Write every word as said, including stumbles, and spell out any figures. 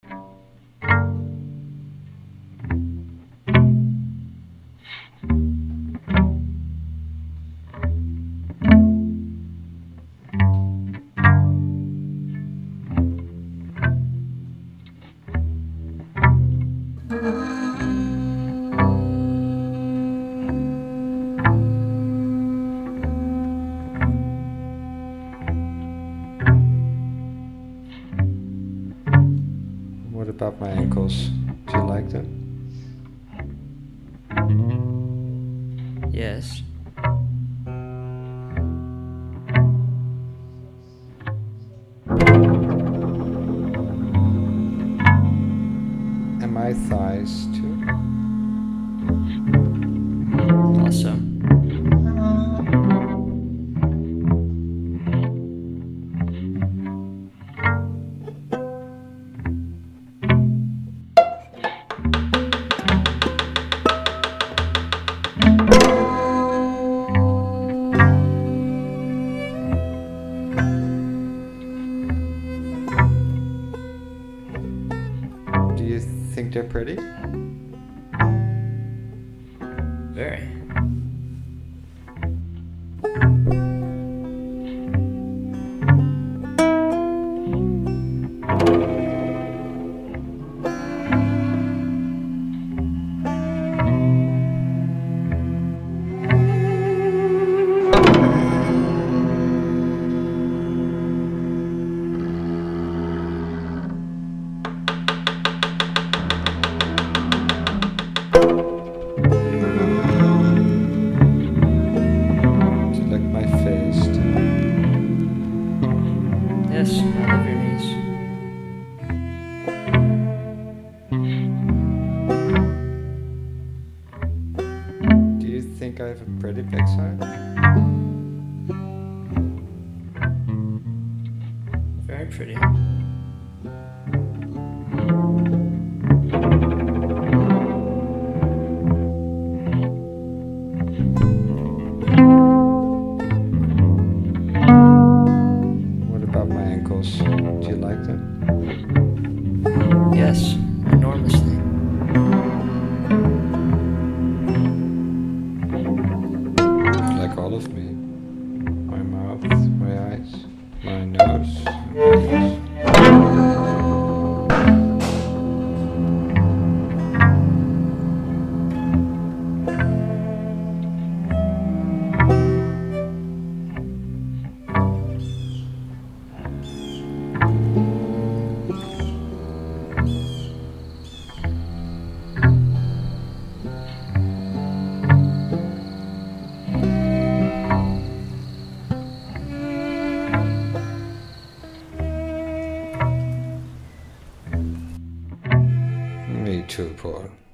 What about my ankles? Do you like them? Yes. And my thighs too? Also. Do you think they're pretty? Very. Do you like my face too? Yes, I love your knees. Do you think I have a pretty backside? Very pretty. What about my ankles? Do you like them? Yes, enormously. Like all of me. My mouth, my eyes, my nose, my ears. Me too, Paul.